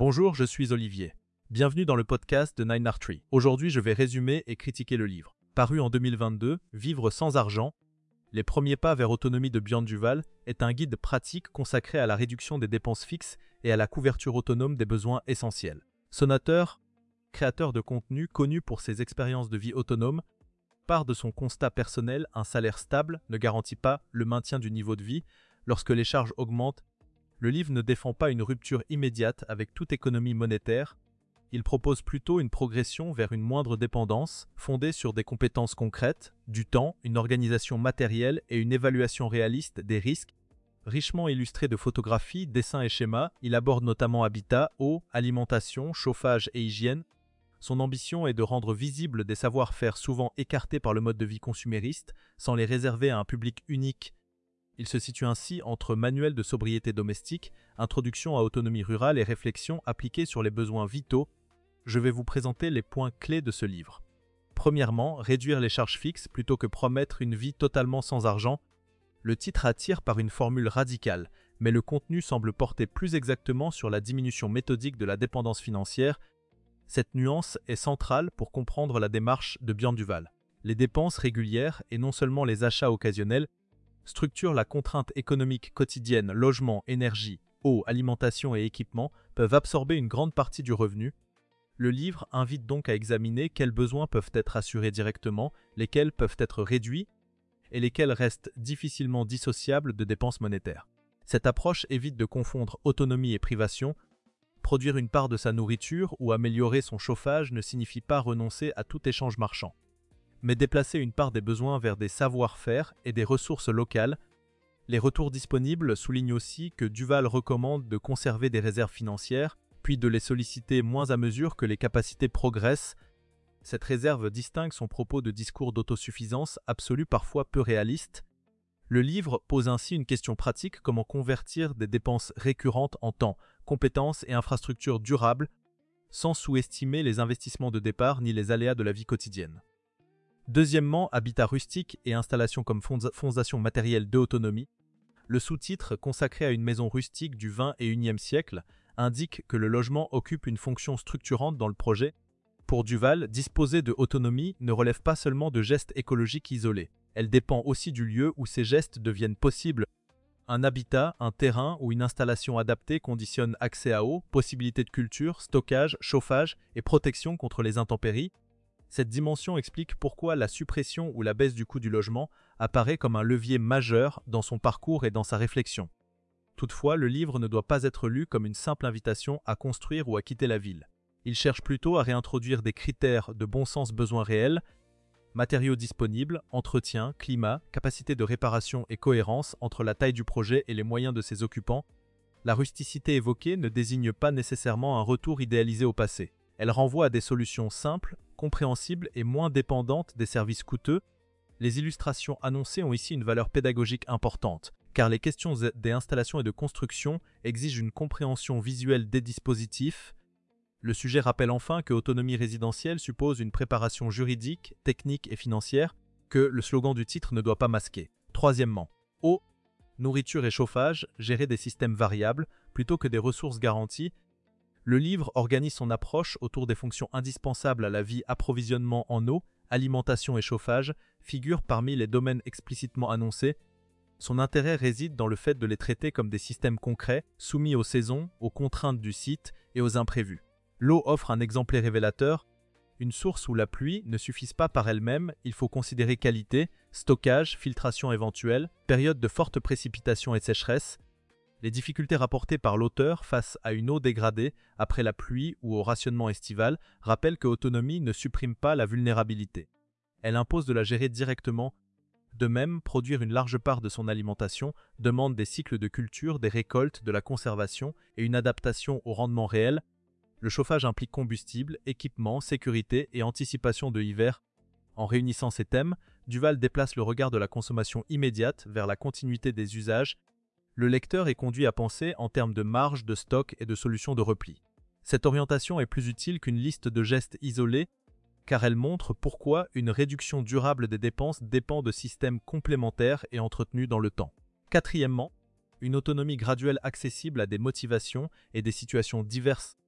Bonjour, je suis Olivier. Bienvenue dans le podcast de Nine Tree. Aujourd'hui, je vais résumer et critiquer le livre. Paru en 2022, Vivre sans argent, les premiers pas vers autonomie de Björn Duval est un guide pratique consacré à la réduction des dépenses fixes et à la couverture autonome des besoins essentiels. Son auteur, créateur de contenu connu pour ses expériences de vie autonome, part de son constat personnel: un salaire stable ne garantit pas le maintien du niveau de vie lorsque les charges augmentent. Le livre ne défend pas une rupture immédiate avec toute économie monétaire, il propose plutôt une progression vers une moindre dépendance, fondée sur des compétences concrètes, du temps, une organisation matérielle et une évaluation réaliste des risques. Richement illustré de photographies, dessins et schémas, il aborde notamment habitat, eau, alimentation, chauffage et hygiène. Son ambition est de rendre visibles des savoir-faire souvent écartés par le mode de vie consumériste, sans les réserver à un public unique. Il se situe ainsi entre manuel de sobriété domestique, introduction à autonomie rurale et réflexion appliquée sur les besoins vitaux. Je vais vous présenter les points clés de ce livre. Premièrement, réduire les charges fixes plutôt que promettre une vie totalement sans argent. Le titre attire par une formule radicale, mais le contenu semble porter plus exactement sur la diminution méthodique de la dépendance financière. Cette nuance est centrale pour comprendre la démarche de Björn Duval. Les dépenses régulières, et non seulement les achats occasionnels, structurent la contrainte économique quotidienne. Logement, énergie, eau, alimentation et équipement peuvent absorber une grande partie du revenu. Le livre invite donc à examiner quels besoins peuvent être assurés directement, lesquels peuvent être réduits et lesquels restent difficilement dissociables de dépenses monétaires. Cette approche évite de confondre autonomie et privation. Produire une part de sa nourriture ou améliorer son chauffage ne signifie pas renoncer à tout échange marchand, mais déplacer une part des besoins vers des savoir-faire et des ressources locales. Les retours disponibles soulignent aussi que Duval recommande de conserver des réserves financières, puis de les solliciter moins à mesure que les capacités progressent. Cette réserve distingue son propos de discours d'autosuffisance absolue parfois peu réaliste. Le livre pose ainsi une question pratique: comment convertir des dépenses récurrentes en temps, compétences et infrastructures durables, sans sous-estimer les investissements de départ ni les aléas de la vie quotidienne. Deuxièmement, habitat rustique et installation comme fondation matérielle de autonomie. Le sous-titre, consacré à une maison rustique du XXIe siècle, indique que le logement occupe une fonction structurante dans le projet. Pour Duval, disposer de autonomie ne relève pas seulement de gestes écologiques isolés. Elle dépend aussi du lieu où ces gestes deviennent possibles. Un habitat, un terrain ou une installation adaptée conditionne accès à eau, possibilité de culture, stockage, chauffage et protection contre les intempéries. Cette dimension explique pourquoi la suppression ou la baisse du coût du logement apparaît comme un levier majeur dans son parcours et dans sa réflexion. Toutefois, le livre ne doit pas être lu comme une simple invitation à construire ou à quitter la ville. Il cherche plutôt à réintroduire des critères de bon sens besoins réels: matériaux disponibles, entretien, climat, capacité de réparation et cohérence entre la taille du projet et les moyens de ses occupants. La rusticité évoquée ne désigne pas nécessairement un retour idéalisé au passé. Elle renvoie à des solutions simples, compréhensibles et moins dépendantes des services coûteux. Les illustrations annoncées ont ici une valeur pédagogique importante, car les questions des installations et de construction exigent une compréhension visuelle des dispositifs. Le sujet rappelle enfin que autonomie résidentielle suppose une préparation juridique, technique et financière que le slogan du titre ne doit pas masquer. Troisièmement, eau, nourriture et chauffage, gérer des systèmes variables plutôt que des ressources garanties. Le livre organise son approche autour des fonctions indispensables à la vie. Approvisionnement en eau, alimentation et chauffage figurent parmi les domaines explicitement annoncés. Son intérêt réside dans le fait de les traiter comme des systèmes concrets, soumis aux saisons, aux contraintes du site et aux imprévus. L'eau offre un exemple révélateur. Une source où la pluie ne suffise pas par elle-même, il faut considérer qualité, stockage, filtration éventuelle, période de fortes précipitations et sécheresse. Les difficultés rapportées par l'auteur face à une eau dégradée après la pluie ou au rationnement estival rappellent que autonomie ne supprime pas la vulnérabilité. Elle impose de la gérer directement. De même, produire une large part de son alimentation demande des cycles de culture, des récoltes, de la conservation et une adaptation au rendement réel. Le chauffage implique combustible, équipement, sécurité et anticipation de hiver. En réunissant ces thèmes, Duval déplace le regard de la consommation immédiate vers la continuité des usages. Le lecteur est conduit à penser en termes de marge, de stock et de solutions de repli. Cette orientation est plus utile qu'une liste de gestes isolés, car elle montre pourquoi une réduction durable des dépenses dépend de systèmes complémentaires et entretenus dans le temps. Quatrièmement, une autonomie graduelle accessible à des motivations et des situations diverses.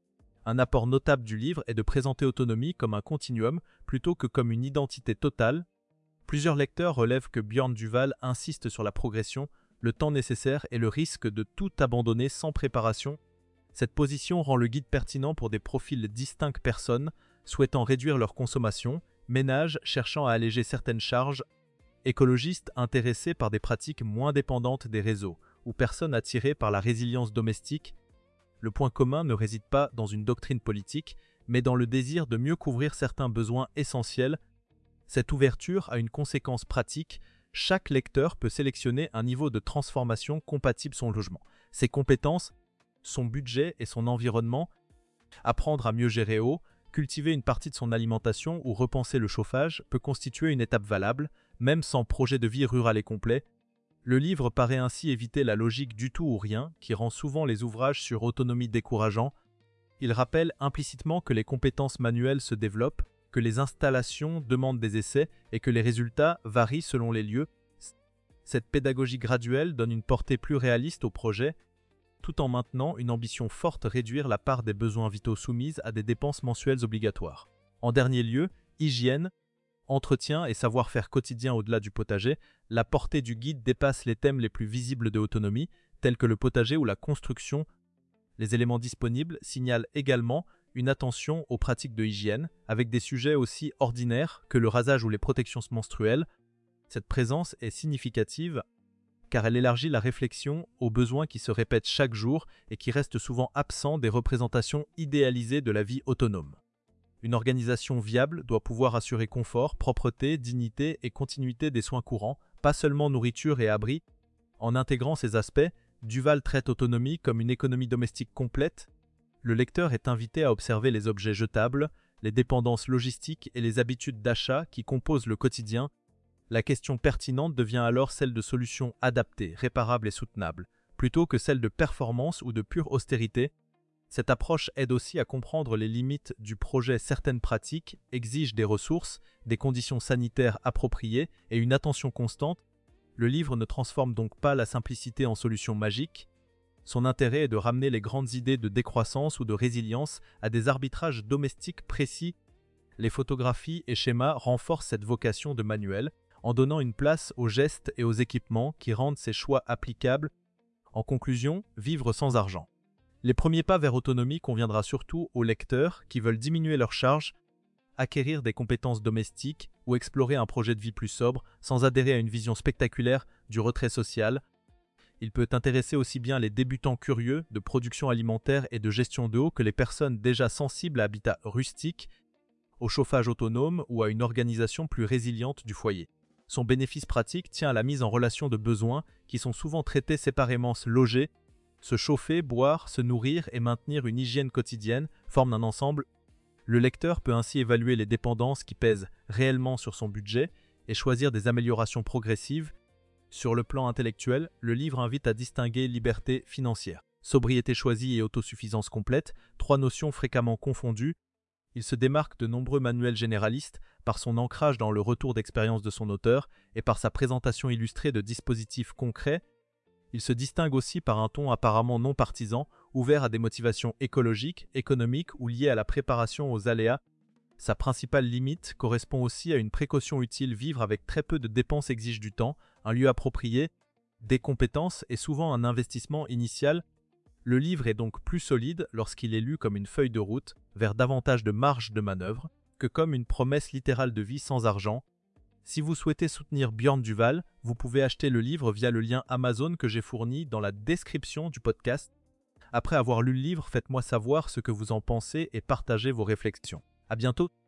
Un apport notable du livre est de présenter autonomie comme un continuum plutôt que comme une identité totale. Plusieurs lecteurs relèvent que Björn Duval insiste sur la progression, le temps nécessaire et le risque de tout abandonner sans préparation. Cette position rend le guide pertinent pour des profils distincts, personnes souhaitant réduire leur consommation, ménages cherchant à alléger certaines charges, écologistes intéressés par des pratiques moins dépendantes des réseaux, ou personnes attirées par la résilience domestique. Le point commun ne réside pas dans une doctrine politique, mais dans le désir de mieux couvrir certains besoins essentiels. Cette ouverture a une conséquence pratique. Chaque lecteur peut sélectionner un niveau de transformation compatible son logement, ses compétences, son budget et son environnement, apprendre à mieux gérer eau, cultiver une partie de son alimentation ou repenser le chauffage peut constituer une étape valable, même sans projet de vie rural et complet. Le livre paraît ainsi éviter la logique du tout ou rien qui rend souvent les ouvrages sur autonomie décourageants. Il rappelle implicitement que les compétences manuelles se développent, que les installations demandent des essais et que les résultats varient selon les lieux. Cette pédagogie graduelle donne une portée plus réaliste au projet, tout en maintenant une ambition forte: réduire la part des besoins vitaux soumise à des dépenses mensuelles obligatoires. En dernier lieu, hygiène, entretien et savoir-faire quotidien au-delà du potager, la portée du guide dépasse les thèmes les plus visibles de autonomie, tels que le potager ou la construction. Les éléments disponibles signalent également une attention aux pratiques de hygiène, avec des sujets aussi ordinaires que le rasage ou les protections menstruelles. Cette présence est significative car elle élargit la réflexion aux besoins qui se répètent chaque jour et qui restent souvent absents des représentations idéalisées de la vie autonome. Une organisation viable doit pouvoir assurer confort, propreté, dignité et continuité des soins courants, pas seulement nourriture et abri. En intégrant ces aspects, Duval traite autonomie comme une économie domestique complète. Le lecteur est invité à observer les objets jetables, les dépendances logistiques et les habitudes d'achat qui composent le quotidien. La question pertinente devient alors celle de solutions adaptées, réparables et soutenables, plutôt que celle de performance ou de pure austérité. Cette approche aide aussi à comprendre les limites du projet. Certaines pratiques exigent des ressources, des conditions sanitaires appropriées et une attention constante. Le livre ne transforme donc pas la simplicité en solution magique. Son intérêt est de ramener les grandes idées de décroissance ou de résilience à des arbitrages domestiques précis. Les photographies et schémas renforcent cette vocation de manuel, en donnant une place aux gestes et aux équipements qui rendent ces choix applicables. En conclusion, vivre sans argent. Les premiers pas vers autonomie conviendra surtout aux lecteurs qui veulent diminuer leurs charges, acquérir des compétences domestiques ou explorer un projet de vie plus sobre sans adhérer à une vision spectaculaire du retrait social. Il peut intéresser aussi bien les débutants curieux de production alimentaire et de gestion de eau que les personnes déjà sensibles à l'habitat rustique, au chauffage autonome ou à une organisation plus résiliente du foyer. Son bénéfice pratique tient à la mise en relation de besoins qui sont souvent traités séparément. Se loger, se chauffer, boire, se nourrir et maintenir une hygiène quotidienne forment un ensemble. Le lecteur peut ainsi évaluer les dépendances qui pèsent réellement sur son budget et choisir des améliorations progressives. Sur le plan intellectuel, le livre invite à distinguer liberté financière, sobriété choisie et autosuffisance complète, trois notions fréquemment confondues. Il se démarque de nombreux manuels généralistes par son ancrage dans le retour d'expérience de son auteur et par sa présentation illustrée de dispositifs concrets. Il se distingue aussi par un ton apparemment non partisan, ouvert à des motivations écologiques, économiques ou liées à la préparation aux aléas. Sa principale limite correspond aussi à une précaution utile. Vivre avec très peu de dépenses exige du temps, un lieu approprié, des compétences et souvent un investissement initial. Le livre est donc plus solide lorsqu'il est lu comme une feuille de route vers davantage de marge de manœuvre que comme une promesse littérale de vie sans argent. Si vous souhaitez soutenir Björn Duval, vous pouvez acheter le livre via le lien Amazon que j'ai fourni dans la description du podcast. Après avoir lu le livre, faites-moi savoir ce que vous en pensez et partagez vos réflexions. À bientôt!